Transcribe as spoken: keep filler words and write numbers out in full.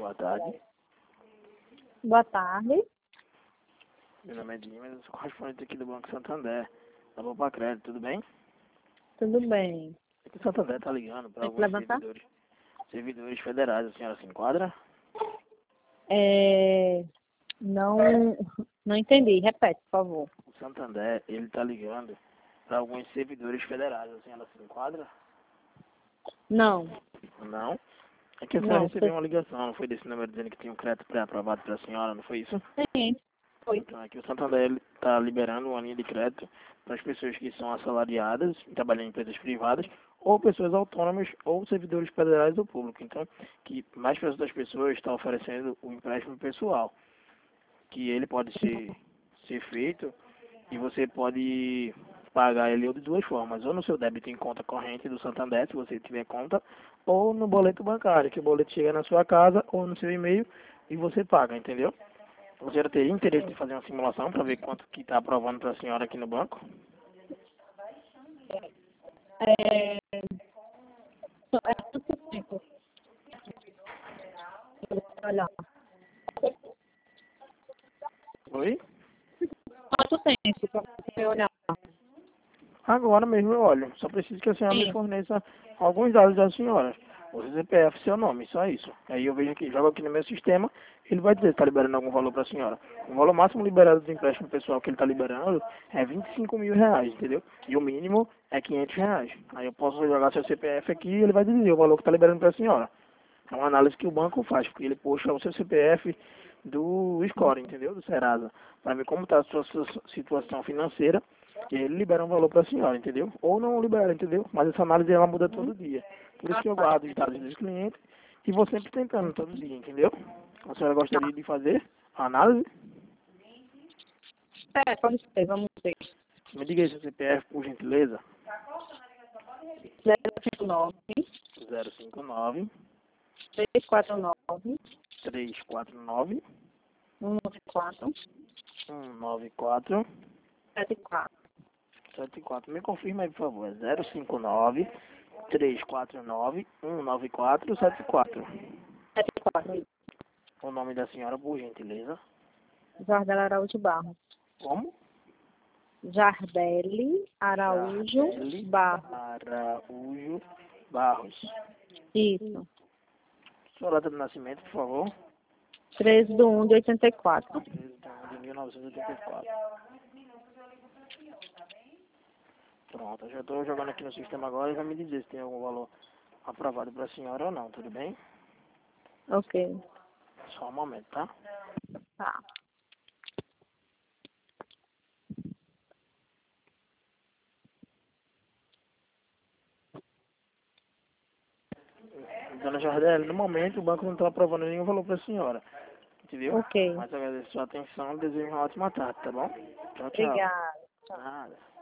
Boa tarde. Boa tarde. Meu nome é Dimas, eu sou correspondente aqui do Banco Santander, da Boa Crédito, tudo bem? Tudo bem. Aqui o Santander tá ligando para Tem que alguns levantar? servidores, servidores federais, a senhora se enquadra? É... Não, não entendi. Repete, por favor. O Santander, ele tá ligando para alguns servidores federais, a senhora se enquadra? Não, Não? É que a senhora não. recebeu uma ligação, não foi desse número dizendo que tinha um crédito pré-aprovado para a senhora, não foi isso? Sim, foi. Então, aqui o Santander está liberando uma linha de crédito para as pessoas que são assalariadas, trabalham em empresas privadas, ou pessoas autônomas, ou servidores federais ou públicos. Então, que mais das pessoas estão oferecendo o empréstimo pessoal, que ele pode ser, ser feito e você pode pagar ele de duas formas, ou no seu débito em conta corrente do Santander, se você tiver conta, ou no boleto bancário, que o boleto chega na sua casa ou no seu e-mail e você paga, entendeu? A senhora teria interesse em fazer uma simulação para ver quanto que está aprovando para a senhora aqui no banco? É... É quanto tempo? Olha, Oi? quanto tempo para você olhar? Agora mesmo eu olho. Só preciso que a senhora me Sim. forneça alguns dados da senhora. O C P F, seu nome, só isso. Aí eu vejo aqui, jogo aqui no meu sistema, ele vai dizer se está liberando algum valor para a senhora. O valor máximo liberado do empréstimo pessoal que ele está liberando é vinte e cinco mil reais, entendeu? E o mínimo é quinhentos reais. Aí eu posso jogar seu C P F aqui e ele vai dizer o valor que está liberando para a senhora. É uma análise que o banco faz, porque ele puxa o seu C P F do score, entendeu? Do Serasa, para ver como está a sua, sua situação financeira, e ele libera um valor para a senhora, entendeu? Ou não libera, entendeu? Mas essa análise ela muda todo dia. Por isso que eu guardo os dados dos clientes e vou sempre tentando todo dia, entendeu? A senhora gostaria de fazer a análise? É, pode ser, vamos ver. Me diga aí seu C P F, por gentileza. zero cinco nove, zero cinco nove, três quatro nove, três quatro nove, um nove quatro, um nove quatro, sete quatro. sete quatro. Me confirma aí, por favor. É zero cinco nove, três quatro nove, um nove quatro, sete quatro. sete quatro. O nome da senhora, por gentileza. Jardel Araújo Barros. Como? Jardele Araújo Jardele Barros. Araújo Barros. Isso. Sua data de nascimento, por favor. treze de um de oitenta e quatro. treze de mil novecentos e oitenta e quatro. Pronto, eu já estou jogando aqui no sistema agora e vai me dizer se tem algum valor aprovado para a senhora ou não, tudo bem? Ok. Só um momento, tá? Tá. Dona Jardel, no momento o banco não está aprovando nenhum valor para a senhora, entendeu? Ok. Mas agradeço a sua atenção e desejo uma ótima tarde, tá bom? Tchau, tchau. Obrigada. Nada.